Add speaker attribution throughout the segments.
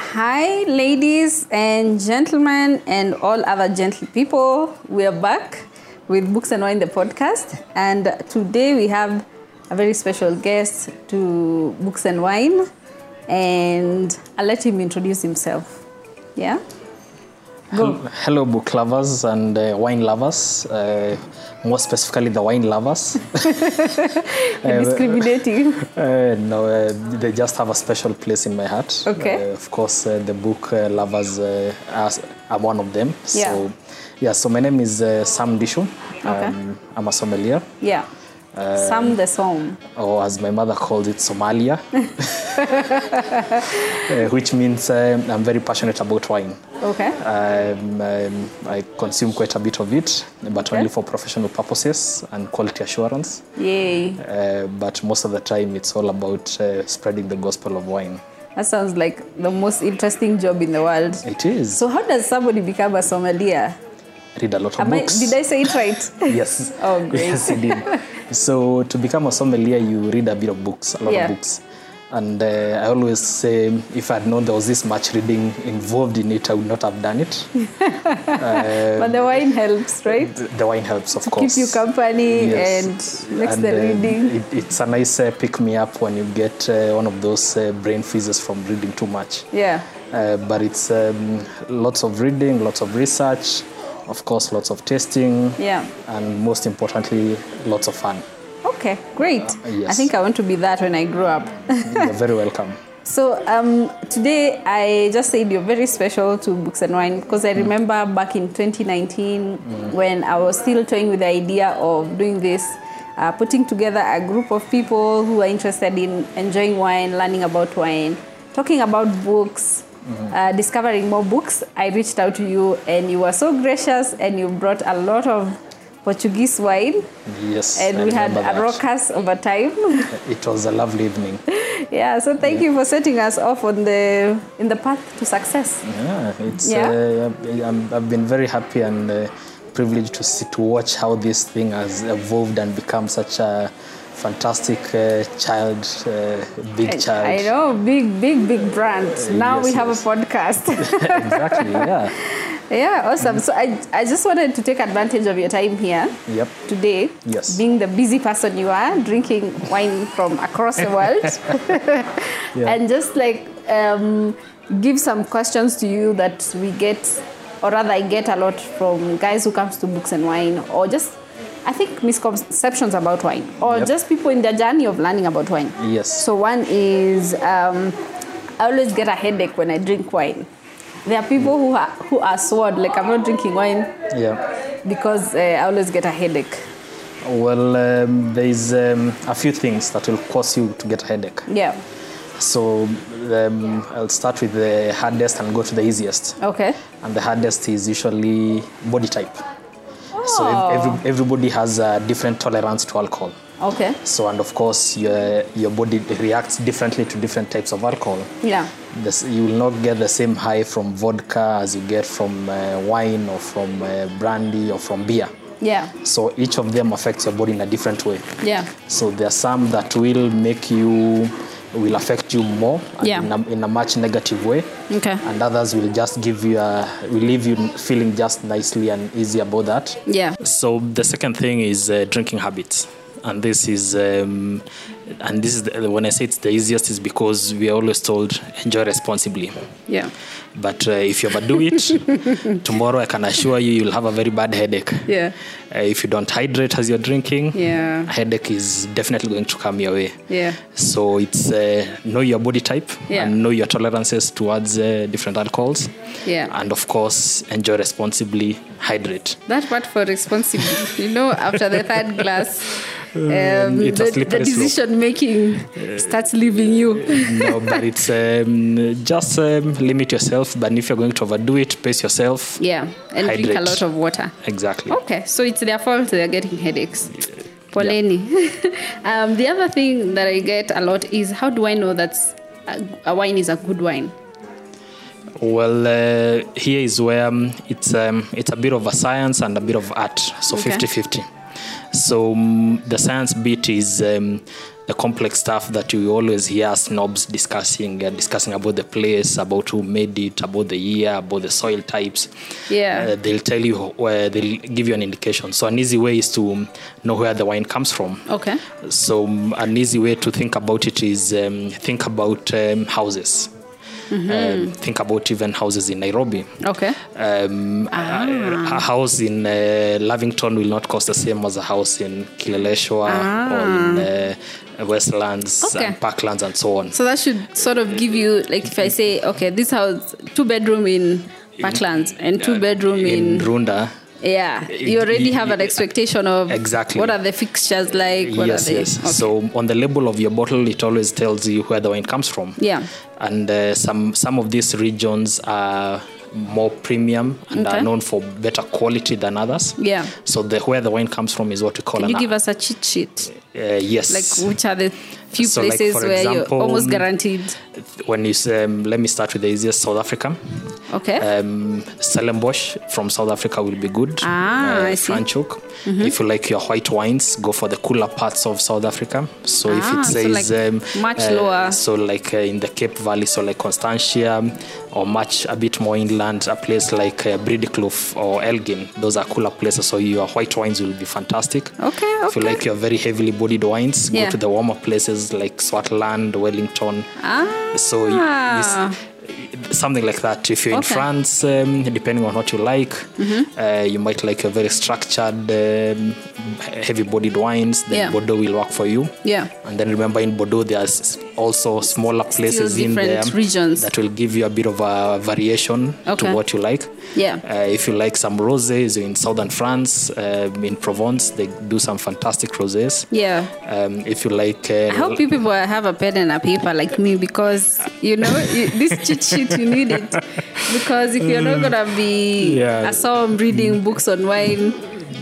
Speaker 1: Hi, ladies and gentlemen, and all other gentle people. We are back with Books and Wine, the podcast. And today we have a very special guest to Books and Wine. And I'll let him introduce himself. Yeah? Go.
Speaker 2: Hello, book lovers and wine lovers. More specifically, the wine lovers.
Speaker 1: Discriminating.
Speaker 2: No, they just have a special place in my heart.
Speaker 1: Okay.
Speaker 2: Of course, the book lovers are one of them.
Speaker 1: Yeah.
Speaker 2: So my name is Sam Dishu.
Speaker 1: Okay.
Speaker 2: I'm a sommelier.
Speaker 1: Yeah. Sam the Som.
Speaker 2: Or as my mother calls it, Somalia. Which means I'm very passionate about wine.
Speaker 1: Okay.
Speaker 2: I consume quite a bit of it, but only for professional purposes and quality assurance.
Speaker 1: Yay.
Speaker 2: But most of the time, it's all about spreading the gospel of wine.
Speaker 1: That sounds like the most interesting job in the world.
Speaker 2: It is.
Speaker 1: So how does somebody become a sommelier?
Speaker 2: Read a lot of books.
Speaker 1: Did I say it right?
Speaker 2: Yes.
Speaker 1: Oh, great.
Speaker 2: Yes, you did. So to become a sommelier, you read a bit of books, a lot of books. And I always say, if I'd known there was this much reading involved in it, I would not have done it.
Speaker 1: But the wine helps, right?
Speaker 2: The wine helps, of course.
Speaker 1: Keep you company and makes the reading.
Speaker 2: It's a nice pick-me-up when you get one of those brain freezes from reading too much.
Speaker 1: Yeah.
Speaker 2: But it's lots of reading, lots of research, of course, lots of tasting.
Speaker 1: Yeah.
Speaker 2: And most importantly, lots of fun.
Speaker 1: Okay, great.
Speaker 2: Yes.
Speaker 1: I think I want to be that when I grow up.
Speaker 2: You're very welcome.
Speaker 1: So today I just said you're very special to Books and Wine because I remember back in 2019 when I was still toying with the idea of doing this, putting together a group of people who are interested in enjoying wine, learning about wine, talking about books, discovering more books. I reached out to you and you were so gracious and you brought a lot of Portuguese wine.
Speaker 2: Yes.
Speaker 1: And we had a raucous over time.
Speaker 2: It was a lovely evening.
Speaker 1: Yeah, so thank you for setting us off in the path to success.
Speaker 2: Yeah, I've been very happy and privileged to watch how this thing has evolved and become such a fantastic child.
Speaker 1: I know, big brand. Now we have a podcast.
Speaker 2: Exactly, yeah.
Speaker 1: Yeah, awesome. So I just wanted to take advantage of your time here today.
Speaker 2: Yes.
Speaker 1: Being the busy person you are, drinking wine from across the world. And just give some questions to you that we get, or rather I get a lot from guys who comes to Books and Wine, or just, I think, misconceptions about wine, or just people in their journey of learning about wine.
Speaker 2: Yes.
Speaker 1: So one is, I always get a headache when I drink wine. There are people who are sword, like I'm not drinking wine because I always get a headache.
Speaker 2: Well, there's a few things that will cause you to get a headache.
Speaker 1: Yeah.
Speaker 2: So I'll start with the hardest and go to the easiest.
Speaker 1: Okay.
Speaker 2: And the hardest is usually body type.
Speaker 1: Oh.
Speaker 2: So everybody has a different tolerance to alcohol.
Speaker 1: Okay.
Speaker 2: So, and of course, your body reacts differently to different types of alcohol.
Speaker 1: Yeah.
Speaker 2: You will not get the same high from vodka as you get from wine or from brandy or from beer.
Speaker 1: Yeah.
Speaker 2: So each of them affects your body in a different way.
Speaker 1: Yeah.
Speaker 2: So there are some that will affect you more in a much negative way.
Speaker 1: Okay.
Speaker 2: And others will just will leave you feeling just nicely and easy about that.
Speaker 1: Yeah.
Speaker 2: So the second thing is drinking habits. And this is when I say it's the easiest is because we are always told enjoy responsibly.
Speaker 1: Yeah.
Speaker 2: But if you overdo it, tomorrow I can assure you'll have a very bad headache.
Speaker 1: Yeah.
Speaker 2: If you don't hydrate as you're drinking,
Speaker 1: a
Speaker 2: headache is definitely going to come your way.
Speaker 1: Yeah.
Speaker 2: So it's know your body type and know your tolerances towards different alcohols.
Speaker 1: Yeah.
Speaker 2: And of course, enjoy responsibly, hydrate.
Speaker 1: That part for responsibility, after the third glass, the decision making starts leaving you.
Speaker 2: No, but it's just limit yourself. But if you're going to overdo it, pace yourself.
Speaker 1: Yeah, and hydrate. Drink a lot of water.
Speaker 2: Exactly.
Speaker 1: Okay, so it's their fault they're getting headaches. Poleni. Yeah. The other thing that I get a lot is, how do I know that a wine is a good wine?
Speaker 2: Well, here is where it's a bit of a science and a bit of art. So 50-50. So the science bit is the complex stuff that you always hear snobs discussing about the place, about who made it, about the year, about the soil types.
Speaker 1: Yeah.
Speaker 2: They'll tell you, they'll give you an indication. So an easy way is to know where the wine comes from.
Speaker 1: Okay.
Speaker 2: So an easy way to think about it is think about houses. Think about even houses in Nairobi.
Speaker 1: Okay.
Speaker 2: A house in Lavington will not cost the same as a house in Kileleshwa or in Westlands and Parklands and so on.
Speaker 1: So that should sort of give you, like, if I say, okay, this house, 2-bedroom in Parklands and 2-bedroom in
Speaker 2: Runda.
Speaker 1: Yeah, you already have an expectation of
Speaker 2: exactly
Speaker 1: what are the fixtures like.
Speaker 2: Yes. Okay. So on the label of your bottle, it always tells you where the wine comes from.
Speaker 1: Yeah.
Speaker 2: And some of these regions are more premium and are known for better quality than others.
Speaker 1: Yeah.
Speaker 2: So where the wine comes from is what we call.
Speaker 1: Can you give us a cheat sheet?
Speaker 2: Yes.
Speaker 1: Like which are the few
Speaker 2: so
Speaker 1: places
Speaker 2: like, for
Speaker 1: where
Speaker 2: example,
Speaker 1: you're almost guaranteed?
Speaker 2: When you let me start with the easiest, South Africa.
Speaker 1: Okay.
Speaker 2: Stellenbosch from South Africa will be good.
Speaker 1: I see.
Speaker 2: Franschhoek. If you like your white wines, go for the cooler parts of South Africa. So if it says
Speaker 1: so like much lower.
Speaker 2: So like in the Cape Valley, so like Constantia, or a bit more inland, a place like Bredekloof or Elgin, those are cooler places. So your white wines will be fantastic.
Speaker 1: Okay.
Speaker 2: If you like your very heavily bodied wines, go to the warmer places like Swartland, Wellington. So something like that. If you're in France, depending on what you like, you might like a very structured, heavy-bodied wines. Then Bordeaux will work for you.
Speaker 1: Yeah.
Speaker 2: And then remember, in Bordeaux, there's also smaller places in there
Speaker 1: regions
Speaker 2: that will give you a bit of a variation to what you like.
Speaker 1: Yeah.
Speaker 2: If you like some rosés in southern France, in Provence, they do some fantastic rosés.
Speaker 1: Yeah.
Speaker 2: If you like,
Speaker 1: I hope people have a pen and a paper like me, because this cheat sheet, you need it, because if you're not gonna be I saw reading books on wine,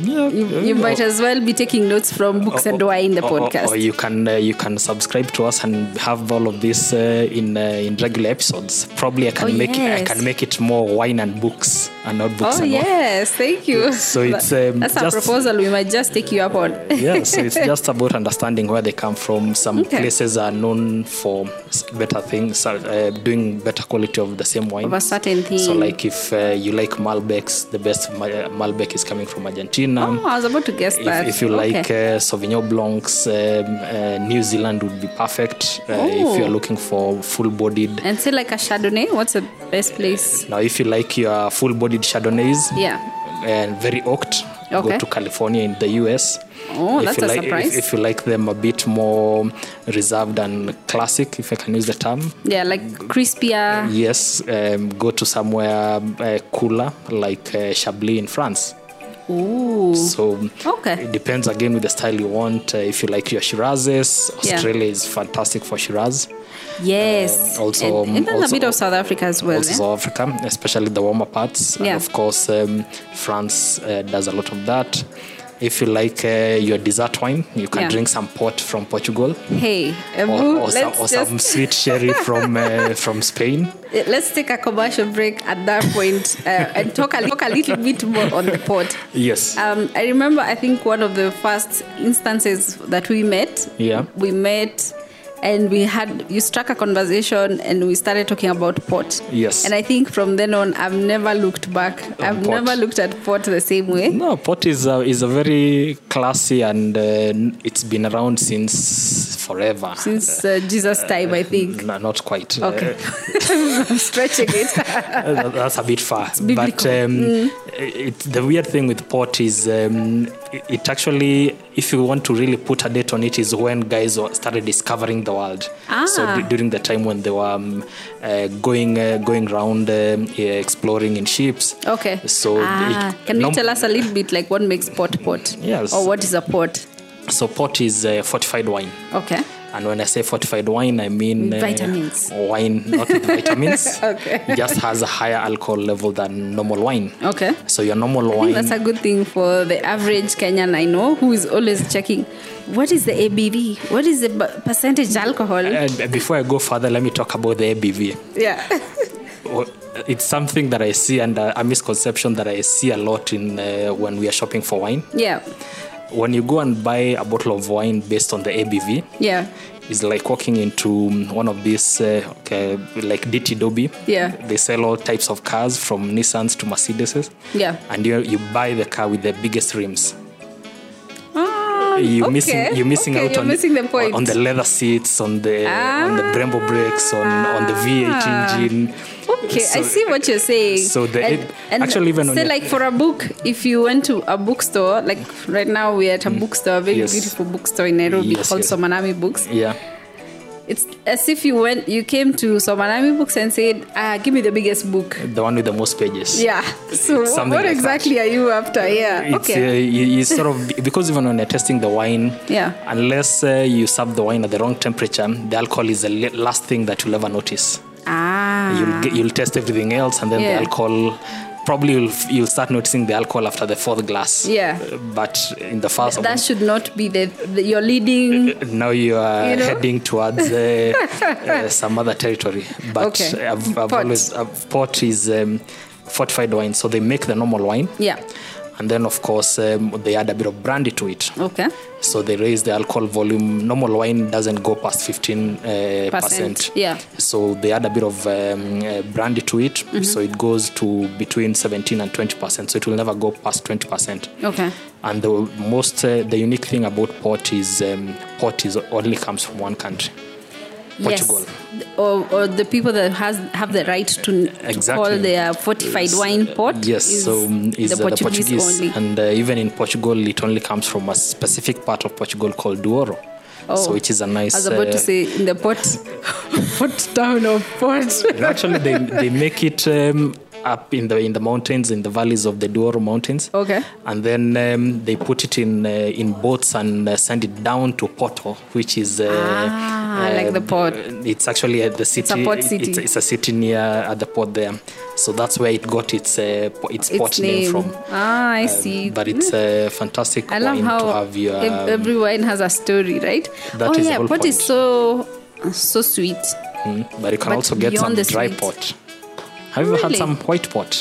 Speaker 1: you might as well be taking notes from Books and Wine, the podcast.
Speaker 2: Or you can subscribe to us and have all of this in regular episodes. Probably I can make it more wine and books and not books.
Speaker 1: Yes, thank you.
Speaker 2: So it's
Speaker 1: that's a proposal we might just take you up on.
Speaker 2: Yeah, so it's just about understanding where they come from. Some places are known for better things, doing better quality of the same wine
Speaker 1: of a certain thing.
Speaker 2: So like if you like Malbecs, the best Malbec is coming from Argentina.
Speaker 1: Oh, I was about to guess that.
Speaker 2: If you like Sauvignon Blancs, New Zealand would be perfect. If you're looking for full-bodied.
Speaker 1: And say like a Chardonnay, what's the best place?
Speaker 2: Now, if you like your full-bodied Chardonnays, and very oaked, go to California in the US.
Speaker 1: Oh, that's a surprise.
Speaker 2: If you like them a bit more reserved and classic, if I can use the term.
Speaker 1: Yeah, like crispier.
Speaker 2: Yes, go to somewhere cooler, like Chablis in France.
Speaker 1: Ooh.
Speaker 2: So it depends again with the style you want. If you like your Shirazes, Australia is fantastic for Shiraz.
Speaker 1: Yes.
Speaker 2: Also,
Speaker 1: and then a bit of South Africa as well.
Speaker 2: Also South Africa, especially the warmer parts. And of course, France does a lot of that. If you like your dessert wine, you can drink some port from Portugal.
Speaker 1: Hey,
Speaker 2: or some sweet sherry from Spain.
Speaker 1: Let's take a commercial break at that point and talk a little bit more on the port.
Speaker 2: Yes.
Speaker 1: I remember, I think one of the first instances that we met. Yeah. We met. And you struck a conversation and we started talking about port.
Speaker 2: Yes.
Speaker 1: And I think from then on, I've never looked back. I've never looked at port the same way.
Speaker 2: No, port is a very classy and it's been around since forever.
Speaker 1: Since Jesus' time, I think.
Speaker 2: No, not quite.
Speaker 1: Okay. I'm stretching it.
Speaker 2: That's a bit far. But the weird thing with port is it actually, if you want to really put a date on it, is when guys started discovering the world. So during the time when they were going around exploring in ships.
Speaker 1: Okay.
Speaker 2: So
Speaker 1: can you tell us a little bit like what makes port?
Speaker 2: Yes.
Speaker 1: Or what is a port?
Speaker 2: So port is fortified wine.
Speaker 1: Okay.
Speaker 2: And when I say fortified wine, I mean
Speaker 1: vitamins.
Speaker 2: Wine, not with vitamins.
Speaker 1: Okay.
Speaker 2: It just has a higher alcohol level than normal wine.
Speaker 1: Okay.
Speaker 2: So your normal wine.
Speaker 1: I think that's a good thing for the average Kenyan I know, who is always checking, what is the ABV? What is the percentage alcohol?
Speaker 2: Before I go further, let me talk about the ABV.
Speaker 1: Yeah.
Speaker 2: It's something that I see, and a misconception that I see a lot in when we are shopping for wine.
Speaker 1: Yeah.
Speaker 2: when you go and buy a bottle of wine based on the ABV,
Speaker 1: Yeah.
Speaker 2: it's like walking into one of these, like DT Dobby.
Speaker 1: Yeah.
Speaker 2: They sell all types of cars from Nissans to Mercedeses.
Speaker 1: Yeah.
Speaker 2: And you buy the car with the biggest rims.
Speaker 1: You're
Speaker 2: missing out
Speaker 1: you're
Speaker 2: on
Speaker 1: missing the point.
Speaker 2: on the leather seats, on the Brembo brakes, on the V8 engine.
Speaker 1: Okay,
Speaker 2: So-
Speaker 1: I see what you're saying.
Speaker 2: So
Speaker 1: and
Speaker 2: actually, even
Speaker 1: say
Speaker 2: on
Speaker 1: like for a book, if you went to a bookstore, like right now we're at a bookstore, a very
Speaker 2: Yes.
Speaker 1: beautiful bookstore in Nairobi
Speaker 2: Yes,
Speaker 1: called
Speaker 2: yes.
Speaker 1: Somanami Books.
Speaker 2: Yeah.
Speaker 1: It's as if you came to Somanami Books and said, give me the biggest book.
Speaker 2: The one with the most pages.
Speaker 1: Yeah. So
Speaker 2: Something
Speaker 1: what
Speaker 2: like
Speaker 1: exactly are you after? Yeah.
Speaker 2: It's,
Speaker 1: Okay.
Speaker 2: you sort of, because even when you're testing the wine,
Speaker 1: Yeah.
Speaker 2: unless you serve the wine at the wrong temperature, the alcohol is the last thing that you'll ever notice. You'll test everything else, and then
Speaker 1: Yeah.
Speaker 2: the alcohol, probably you'll start noticing the alcohol after the fourth glass.
Speaker 1: Yeah.
Speaker 2: But in the first
Speaker 1: That should not be your leading.
Speaker 2: now you are
Speaker 1: You know?
Speaker 2: heading towards some other territory. But
Speaker 1: Okay.
Speaker 2: port is fortified wine, so they make the normal wine.
Speaker 1: Yeah.
Speaker 2: And then, of course, they add a bit of brandy to it.
Speaker 1: Okay.
Speaker 2: So they raise the alcohol volume. Normal wine doesn't go past 15%.
Speaker 1: Yeah.
Speaker 2: So they add a bit of brandy to it. So it goes to between 17 and 20%. So it will never go past 20%.
Speaker 1: Okay.
Speaker 2: And the unique thing about port is only comes from one country, Portugal.
Speaker 1: Yes. Or the people that have the right to
Speaker 2: Exactly.
Speaker 1: call their fortified wine port.
Speaker 2: Yes,
Speaker 1: is
Speaker 2: so is
Speaker 1: the Portuguese only.
Speaker 2: And even in Portugal, it only comes from a specific part of Portugal called Douro. So which is a nice.
Speaker 1: I was about to say in the port town of Port.
Speaker 2: Actually, they make it up in the mountains, in the valleys of the Douro Mountains.
Speaker 1: Okay.
Speaker 2: And then they put it in boats and send it down to Porto, which is
Speaker 1: like the port.
Speaker 2: It's actually at the city.
Speaker 1: It's a port city.
Speaker 2: It's a city near at the port there. So that's where it got its port name from.
Speaker 1: I see.
Speaker 2: But it's a fantastic
Speaker 1: I love
Speaker 2: wine
Speaker 1: how
Speaker 2: to have your.
Speaker 1: every wine has a story, right?
Speaker 2: That is the whole
Speaker 1: port is
Speaker 2: point.
Speaker 1: so sweet.
Speaker 2: But you can
Speaker 1: But
Speaker 2: also get some
Speaker 1: beyond the
Speaker 2: dry
Speaker 1: sweet.
Speaker 2: port. Have you ever had
Speaker 1: Really?
Speaker 2: some white port?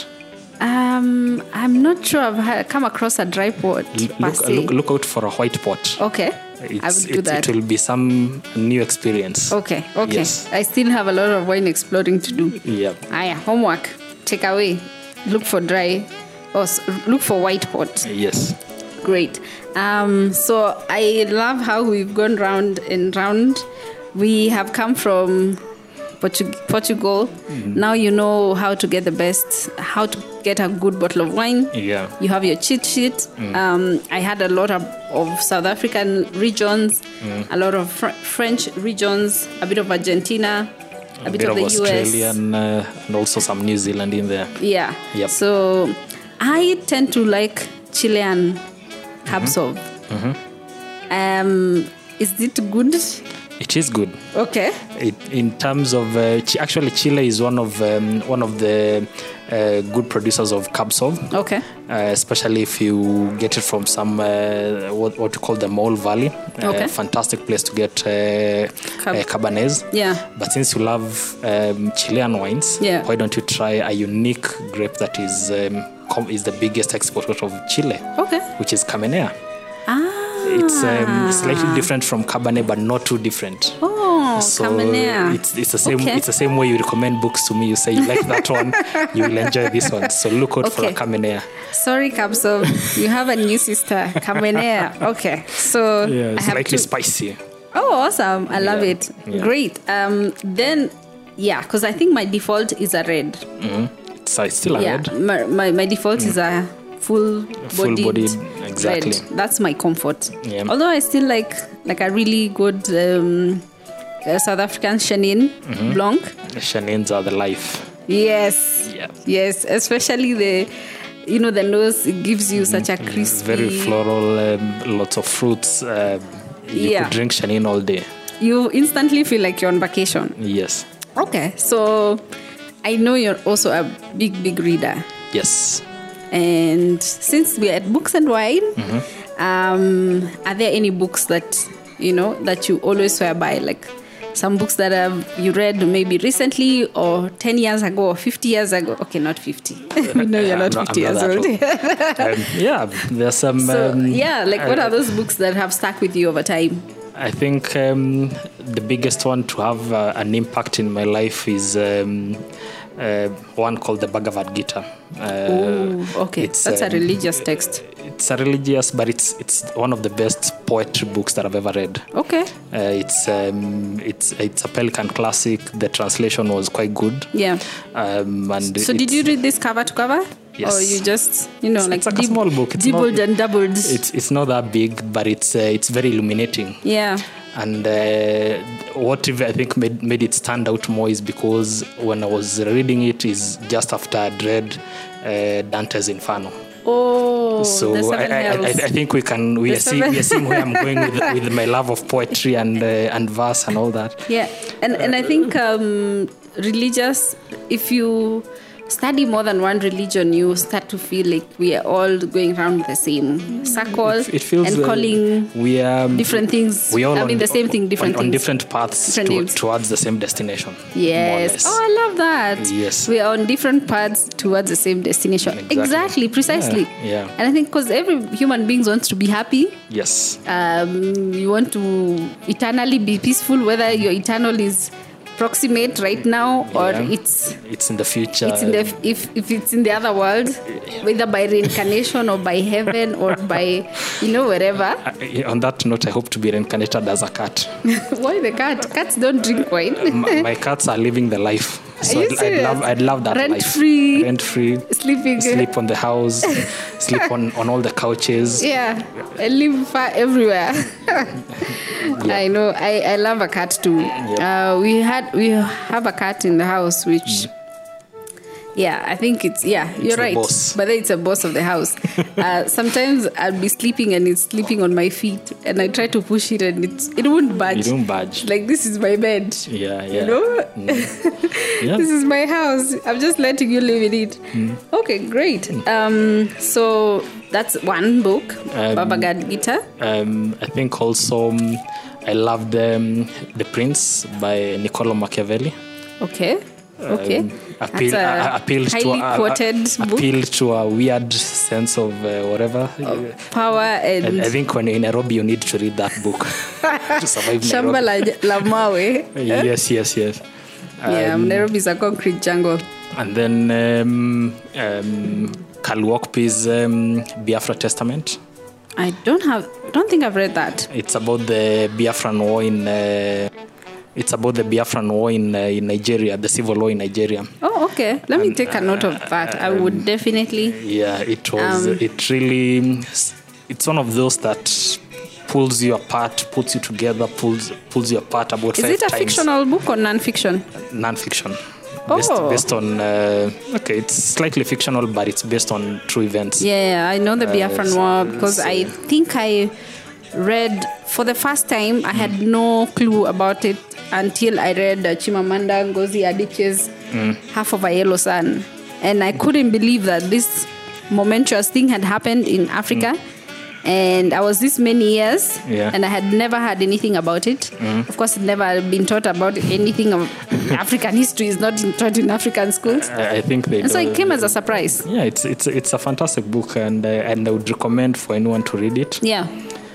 Speaker 1: I'm not sure I've come across a dry port. per se.
Speaker 2: Look out for a white pot.
Speaker 1: Okay. I will do that.
Speaker 2: It will be some new experience.
Speaker 1: Okay.
Speaker 2: Yes.
Speaker 1: I still have a lot of wine exploring to do.
Speaker 2: Yeah.
Speaker 1: Homework. Take away. Look for dry. Look for white pot.
Speaker 2: Yes.
Speaker 1: Great. So I love how we've gone round and round. We have come from Portugal.
Speaker 2: Mm-hmm.
Speaker 1: Now you know how to get the best, how to get a good bottle of wine.
Speaker 2: Yeah.
Speaker 1: You have your cheat sheet. I had a lot of South African regions, a lot of French regions, a bit of Argentina, a bit of the US.
Speaker 2: Australian, and also some New Zealand in there.
Speaker 1: Yeah.
Speaker 2: Yep.
Speaker 1: So I tend to like Chilean Cab Sauv. Is it good?
Speaker 2: It is good.
Speaker 1: Okay.
Speaker 2: In terms of actually, Chile is one of the good producers of Cab Sauv.
Speaker 1: Okay.
Speaker 2: Especially if you get it from some what you call the Mole Valley.
Speaker 1: Okay.
Speaker 2: Fantastic place to get Cabernets.
Speaker 1: Yeah.
Speaker 2: But since you love Chilean wines,
Speaker 1: Yeah.
Speaker 2: why don't you try a unique grape that is the biggest exporter of Chile,
Speaker 1: Okay.
Speaker 2: which is Carmenere.
Speaker 1: It's
Speaker 2: It's slightly different from Cabernet, but not too different.
Speaker 1: Oh,
Speaker 2: So
Speaker 1: Carmenere.
Speaker 2: it's the same.
Speaker 1: Okay.
Speaker 2: It's the same way you recommend books to me. You say you like that one, you will enjoy this one. So look out for a
Speaker 1: Okay.
Speaker 2: Carmenere.
Speaker 1: Sorry, Cab Sauv. You have a new sister, Carmenere. Okay. So
Speaker 2: Yeah,
Speaker 1: I
Speaker 2: it's
Speaker 1: have
Speaker 2: slightly
Speaker 1: to.
Speaker 2: spicy.
Speaker 1: Oh, awesome. I love
Speaker 2: Yeah.
Speaker 1: it.
Speaker 2: Yeah.
Speaker 1: Great. Then, because I think my default is a red.
Speaker 2: It's still a red.
Speaker 1: My default is a full-bodied
Speaker 2: Full-bodied, exactly.
Speaker 1: red. That's my comfort.
Speaker 2: Yeah.
Speaker 1: Although I still like a really good South African Chenin Blanc.
Speaker 2: The Chenin's are the life.
Speaker 1: Yes.
Speaker 2: Yeah.
Speaker 1: Yes. Especially the nose. It gives you such a crispy.
Speaker 2: Very floral, lots of fruits. You
Speaker 1: Yeah.
Speaker 2: could drink Chenin all day.
Speaker 1: You instantly feel like you're on vacation.
Speaker 2: Yes.
Speaker 1: Okay. So I know you're also a big reader.
Speaker 2: Yes.
Speaker 1: And since we're at Books and Wine, are there any books that you always swear by? Like some books that you read maybe recently or 10 years ago or 50 years ago. Okay, not 50. We know you're not 50 years old.
Speaker 2: Yeah, there's some...
Speaker 1: what are those books that have stuck with you over time?
Speaker 2: I think the biggest one to have an impact in my life is one called the Bhagavad Gita.
Speaker 1: That's a religious text.
Speaker 2: It's a religious, but it's one of the best poetry books that I've ever read.
Speaker 1: Okay.
Speaker 2: It's a Pelican classic. The translation was quite good.
Speaker 1: Yeah. So did you read this cover to cover?
Speaker 2: Yes.
Speaker 1: Or you just,
Speaker 2: it's like a small book.
Speaker 1: Dibbled and doubled.
Speaker 2: It's not that big, but it's very illuminating.
Speaker 1: Yeah.
Speaker 2: And what I think made it stand out more is because when I was reading it is just after I'd read Dante's Inferno.
Speaker 1: Oh,
Speaker 2: so I think we are seeing where I'm going with my love of poetry and verse and all that.
Speaker 1: Yeah, and I think religious, if you study more than one religion, you start to feel like we are all going around the same circle. It feels and calling
Speaker 2: we are
Speaker 1: different things.
Speaker 2: We all
Speaker 1: the same thing, different things.
Speaker 2: On different paths towards the same destination.
Speaker 1: Yes. Oh, I love that.
Speaker 2: Yes.
Speaker 1: We are on different paths towards the same destination. Exactly, precisely.
Speaker 2: Yeah.
Speaker 1: And I think because every human being wants to be happy.
Speaker 2: Yes.
Speaker 1: You want to eternally be peaceful, whether your eternal is proximate right now or it's
Speaker 2: in the future.
Speaker 1: It's in if it's in the other world, whether by reincarnation or by heaven or by wherever.
Speaker 2: On that note, I hope to be reincarnated as a cat.
Speaker 1: Why the cat? Cats don't drink wine.
Speaker 2: My cats are living the life. So I'd love that
Speaker 1: rent
Speaker 2: life.
Speaker 1: Rent
Speaker 2: free. Sleep on the house. Sleep on all the couches.
Speaker 1: Yeah. I live far everywhere. I know. I love a cat too. Yep. We have a cat in the house which I think it's you're right.
Speaker 2: Boss.
Speaker 1: But then it's a boss of the house. Sometimes I'll be sleeping and it's sleeping on my feet and I try to push it and it won't budge.
Speaker 2: It won't budge.
Speaker 1: Like, this is my bed.
Speaker 2: Yeah.
Speaker 1: You know? This is my house. I'm just letting you live in it. Okay, great. So that's one book, Bhagavad Gita. I
Speaker 2: think also I loved The Prince by Niccolo Machiavelli.
Speaker 1: Okay.
Speaker 2: Appealed to a weird sense of whatever
Speaker 1: power and
Speaker 2: I think when you're in Nairobi you need to read that book to survive
Speaker 1: Shamba la mawe.
Speaker 2: Yes.
Speaker 1: Nairobi is a concrete jungle.
Speaker 2: And then Karl Walkpe's Biafra Testament.
Speaker 1: I don't think I've read that.
Speaker 2: It's about the Biafran War in Nigeria, the civil war in Nigeria.
Speaker 1: Oh, okay. Let me take a note of that. I would definitely.
Speaker 2: Yeah, it was. It's one of those that pulls you apart, puts you together, pulls you apart about 5 times.
Speaker 1: Is it a fictional book or non-fiction?
Speaker 2: Non-fiction. Based on it's slightly fictional, but it's based on true events.
Speaker 1: Yeah, I know the Biafran War because I think I read for the first time. I had no clue about it until I read Chimamanda Ngozi Adichie's Half of a Yellow Sun, and I couldn't believe that this momentous thing had happened in Africa. And I was this many years, and I had never heard anything about it. Of course, I'd never been taught about anything of African history. Is not taught in African schools.
Speaker 2: I think they.
Speaker 1: And so it came as a surprise.
Speaker 2: Yeah, it's a fantastic book, and I would recommend for anyone to read it.
Speaker 1: Yeah.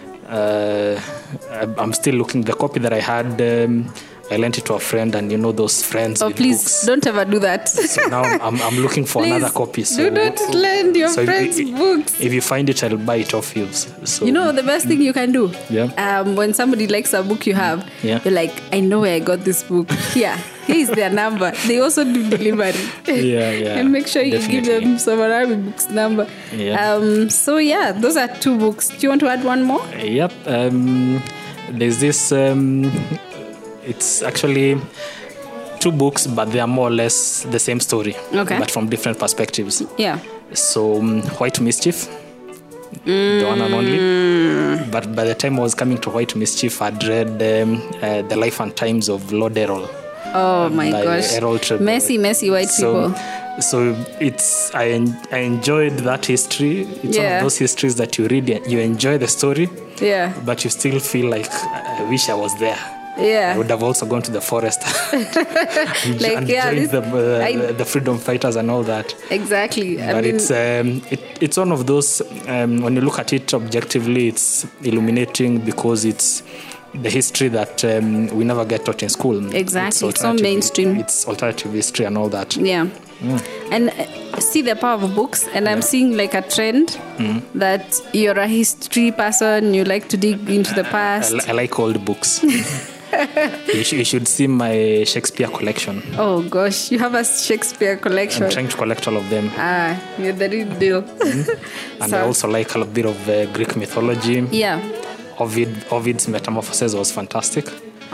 Speaker 2: I'm still looking. The copy that I had. I lent it to a friend, and those friends with
Speaker 1: please
Speaker 2: books.
Speaker 1: Don't ever do that.
Speaker 2: So now I'm looking for another copy. So
Speaker 1: do not lend your friends books.
Speaker 2: If you find it, I'll buy it off you. So
Speaker 1: the best thing you can do.
Speaker 2: Yeah.
Speaker 1: When somebody likes a book you have, you're like, I know where I got this book. Here is their number. They also do delivery.
Speaker 2: Yeah.
Speaker 1: And make sure you give them some Arabic books number.
Speaker 2: Yeah.
Speaker 1: So those are 2 books. Do you want to add one more?
Speaker 2: Yep. There's this. It's actually 2 books, but they are more or less the same story, but from different perspectives.
Speaker 1: Yeah.
Speaker 2: So White Mischief, the one and only. But by the time I was coming to White Mischief, I'd read The Life and Times of Lord Errol.
Speaker 1: Oh my gosh. Messy white people.
Speaker 2: So I enjoyed that history. It's one of those histories that you read, you enjoy the story, but you still feel like I wish I was there.
Speaker 1: Yeah.
Speaker 2: I would have also gone to the forest
Speaker 1: Like,
Speaker 2: and
Speaker 1: yeah,
Speaker 2: joined
Speaker 1: this-
Speaker 2: the freedom fighters and all that.
Speaker 1: Exactly.
Speaker 2: But it's one of those, when you look at it objectively, it's illuminating because it's the history that we never get taught in school.
Speaker 1: Exactly. It's so
Speaker 2: alternative-
Speaker 1: mainstream.
Speaker 2: It's alternative history and all that.
Speaker 1: Yeah. And see the power of books, and I'm seeing like a trend that you're a history person, you like to dig into the past.
Speaker 2: I like old books. You should see my Shakespeare collection.
Speaker 1: Oh gosh, you have a Shakespeare collection.
Speaker 2: I'm trying to collect all of them.
Speaker 1: You're the real deal.
Speaker 2: And
Speaker 1: So-
Speaker 2: I also like a bit of Greek mythology.
Speaker 1: Yeah.
Speaker 2: Ovid's Metamorphoses was fantastic.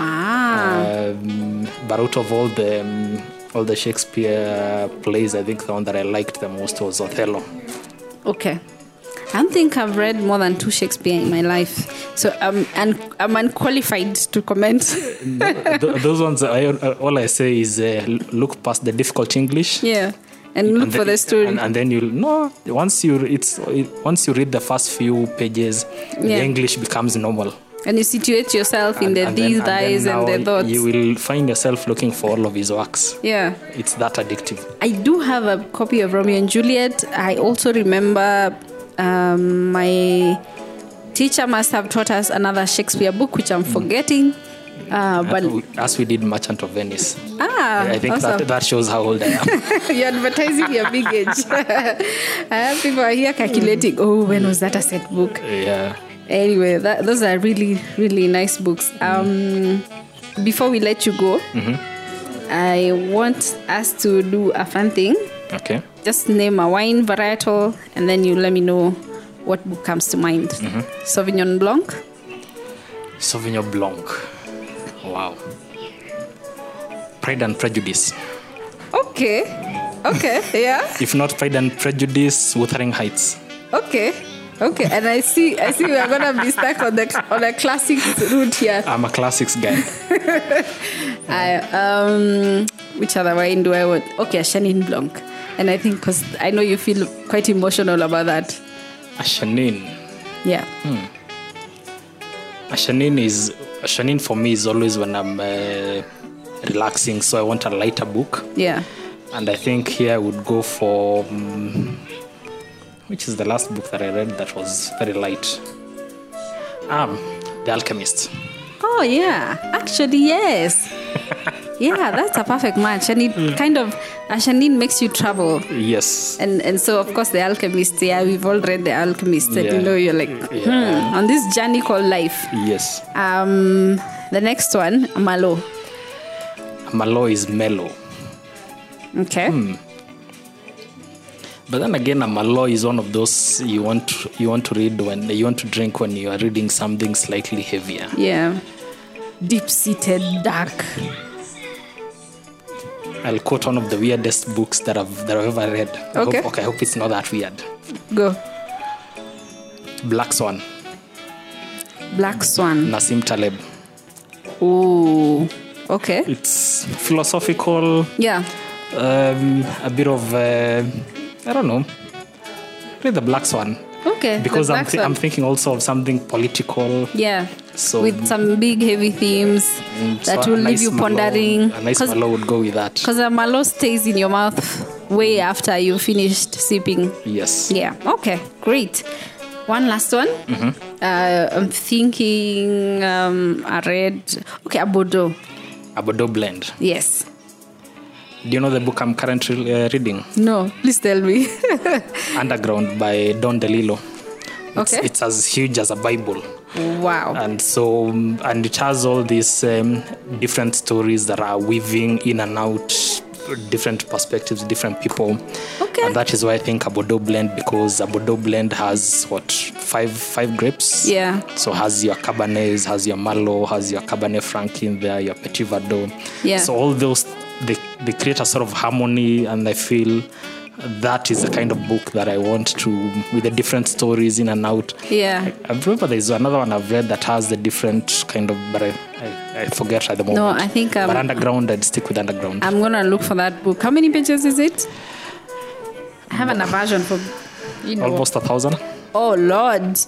Speaker 2: But out of all the Shakespeare plays, I think the one that I liked the most was Othello.
Speaker 1: Okay. I don't think I've read more than 2 Shakespeare in my life, so I'm unqualified to comment.
Speaker 2: Those ones, all I say is look past the difficult English.
Speaker 1: Yeah, and look for the story.
Speaker 2: And then once you read the first few pages, the English becomes normal.
Speaker 1: And you situate yourself in these guys and the thoughts.
Speaker 2: You will find yourself looking for all of his works.
Speaker 1: Yeah.
Speaker 2: It's that addictive.
Speaker 1: I do have a copy of Romeo and Juliet. I also remember my teacher must have taught us another Shakespeare book, which I'm forgetting. But
Speaker 2: as we did Merchant of Venice.
Speaker 1: I
Speaker 2: think
Speaker 1: awesome.
Speaker 2: that shows how old I am.
Speaker 1: You're advertising your big age. People are here calculating, when was that a set book?
Speaker 2: Yeah.
Speaker 1: Anyway, those are really, really nice books. Before we let you go, I want us to do a fun thing.
Speaker 2: Okay.
Speaker 1: Just name a wine varietal, and then you let me know what book comes to mind. Sauvignon Blanc.
Speaker 2: Sauvignon Blanc. Wow. Pride and Prejudice.
Speaker 1: Okay, yeah.
Speaker 2: If not Pride and Prejudice, Wuthering Heights.
Speaker 1: Okay. And I see we are gonna be stuck on a classics route here.
Speaker 2: I'm a classics guy.
Speaker 1: Which other wine do I want? Okay, a Chenin Blanc. And I think because I know you feel quite emotional about that.
Speaker 2: A Chenin.
Speaker 1: Yeah.
Speaker 2: A Chenin for me is always when I'm relaxing, so I want a lighter book.
Speaker 1: Yeah.
Speaker 2: And I think here I would go for which is the last book that I read that was very light? The Alchemist.
Speaker 1: Oh yeah, actually yes. Yeah, that's a perfect match, and it kind of Chenin makes you travel.
Speaker 2: Yes.
Speaker 1: And so of course The Alchemist. Yeah, we've all read The Alchemist, and you're like on this journey called life.
Speaker 2: Yes.
Speaker 1: The next one, Malo.
Speaker 2: Malo is mellow.
Speaker 1: Okay.
Speaker 2: But then again, a Malo is one of those you want to read when you want to drink when you are reading something slightly heavier.
Speaker 1: Yeah. Deep-seated, dark.
Speaker 2: I'll quote one of the weirdest books that I've ever read.
Speaker 1: Okay.
Speaker 2: I hope it's not that weird.
Speaker 1: Go.
Speaker 2: Black Swan.
Speaker 1: Black Swan.
Speaker 2: Nassim Taleb.
Speaker 1: Oh. Okay.
Speaker 2: It's philosophical.
Speaker 1: Yeah.
Speaker 2: A bit of I don't know. Read the Black Swan.
Speaker 1: Okay.
Speaker 2: Because I'm thinking also of something political.
Speaker 1: Yeah.
Speaker 2: So
Speaker 1: with some big heavy themes that will leave you pondering.
Speaker 2: A nice Malo would go with that.
Speaker 1: Because a Malo stays in your mouth way after you finished sipping.
Speaker 2: Yes.
Speaker 1: Yeah. Okay. Great. One last one. I'm thinking I read a Bordeaux.
Speaker 2: A Bordeaux blend.
Speaker 1: Yes.
Speaker 2: Do you know the book I'm currently reading?
Speaker 1: No, please tell me.
Speaker 2: Underground by Don DeLillo. It's as huge as a Bible.
Speaker 1: Wow.
Speaker 2: And it has all these different stories that are weaving in and out, different perspectives, different people.
Speaker 1: Okay.
Speaker 2: And that is why I think a Bordeaux blend, because a Bordeaux blend has five grapes.
Speaker 1: Yeah.
Speaker 2: So has your Cabernet, has your Malo, has your Cabernet Franc in there, your Petit Verdot.
Speaker 1: Yeah.
Speaker 2: So all those they create a sort of harmony, and I feel that is the kind of book that I want to, with the different stories in and out.
Speaker 1: Yeah.
Speaker 2: I remember there's another one I've read that has the different kind of, but I forget at the moment.
Speaker 1: No, I think
Speaker 2: but Underground, I'd stick with Underground.
Speaker 1: I'm gonna look for that book. How many pages is it? I have an aversion for
Speaker 2: almost 1,000.
Speaker 1: Oh Lord.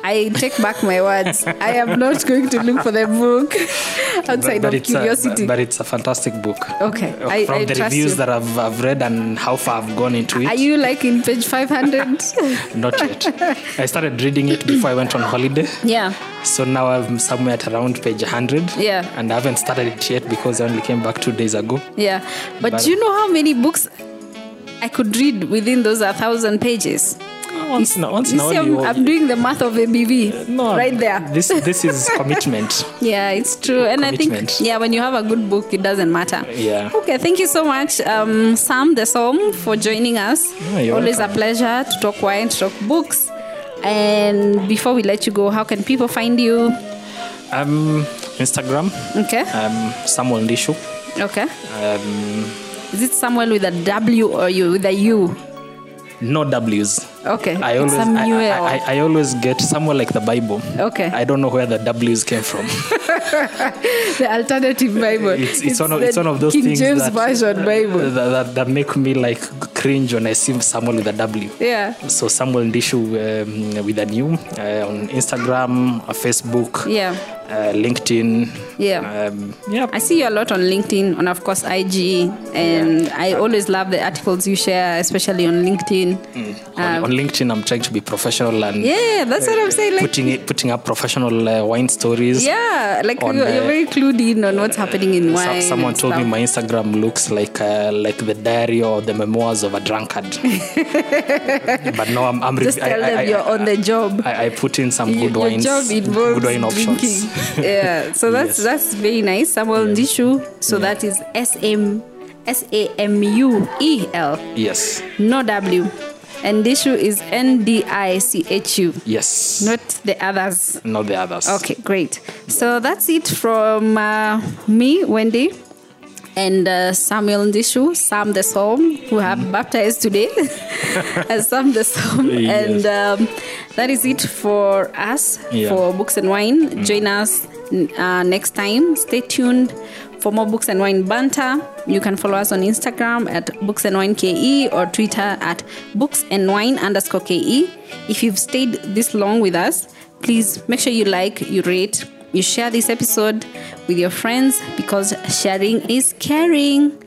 Speaker 1: I take back my words. I am not going to look for the book outside of curiosity.
Speaker 2: But it's a fantastic book.
Speaker 1: Okay.
Speaker 2: From
Speaker 1: I
Speaker 2: the
Speaker 1: trust
Speaker 2: reviews
Speaker 1: you.
Speaker 2: that I've read and how far I've gone into it.
Speaker 1: Are you like in page 500?
Speaker 2: Not yet. I started reading it before I went on holiday.
Speaker 1: Yeah.
Speaker 2: So now I'm somewhere at around page 100.
Speaker 1: Yeah.
Speaker 2: And I haven't started it yet because I only came back 2 days ago.
Speaker 1: Yeah. But do you know how many books I could read within those 1,000 pages?
Speaker 2: Once in a
Speaker 1: You see,
Speaker 2: while,
Speaker 1: I'm doing the math of ABV right there.
Speaker 2: This is commitment.
Speaker 1: Yeah, it's true. And I think,
Speaker 2: Commitment.
Speaker 1: when you have a good book, it doesn't matter.
Speaker 2: Yeah.
Speaker 1: Okay, thank you so much, Sam the Psalm, for joining us.
Speaker 2: You're
Speaker 1: Always
Speaker 2: welcome.
Speaker 1: a pleasure to talk wine, to talk books. And before we let you go, how can people find you?
Speaker 2: Instagram,
Speaker 1: Okay.
Speaker 2: Samuel Ndishu.
Speaker 1: Okay.
Speaker 2: Um,
Speaker 1: Is it Samuel with a W or you with a U?
Speaker 2: no W's.
Speaker 1: Okay.
Speaker 2: I always,
Speaker 1: Samuel.
Speaker 2: I always get somewhere like the Bible.
Speaker 1: Okay.
Speaker 2: I don't know where the W's came from.
Speaker 1: The alternative Bible.
Speaker 2: It's one
Speaker 1: the
Speaker 2: of those
Speaker 1: King
Speaker 2: things
Speaker 1: James
Speaker 2: that,
Speaker 1: Version Bible.
Speaker 2: that make me like cringe when I see Samuel with a W.
Speaker 1: Yeah.
Speaker 2: So Samuel Ndishu with a new on Instagram, Facebook, LinkedIn.
Speaker 1: Yeah.
Speaker 2: Yeah.
Speaker 1: I see you a lot on LinkedIn and of course IG, and I always love the articles you share, especially on LinkedIn.
Speaker 2: On LinkedIn, I'm trying to be professional and
Speaker 1: that's what I'm saying. Like,
Speaker 2: putting up professional wine stories.
Speaker 1: like
Speaker 2: on,
Speaker 1: you're very clued in on what's happening in wine.
Speaker 2: Someone
Speaker 1: and
Speaker 2: told me
Speaker 1: stuff.
Speaker 2: my Instagram looks like the diary or the memoirs of a drunkard. But no, I'm
Speaker 1: Just tell them you're on the job.
Speaker 2: I put in some good wines,
Speaker 1: Your job involves
Speaker 2: good wine options.
Speaker 1: drinking. Yeah, so that's very nice. Samuel Ndishu. So that is SAMUEL.
Speaker 2: Yes.
Speaker 1: No W. And Ndishu is NDICHU.
Speaker 2: Yes.
Speaker 1: Not the others.
Speaker 2: Not the others.
Speaker 1: Okay, great. So that's it from me, Wendy, and Samuel Ndishu, Sam the Psalm, who have baptized today as Sam the Psalm.
Speaker 2: Yes.
Speaker 1: And that is it for us for Books and Wine. Join us next time. Stay tuned for more Books and Wine banter. You can follow us on Instagram at Books and Wine KE or Twitter at Books and Wine _KE. If you've stayed this long with us, please make sure you like, you rate, you share this episode with your friends because sharing is caring.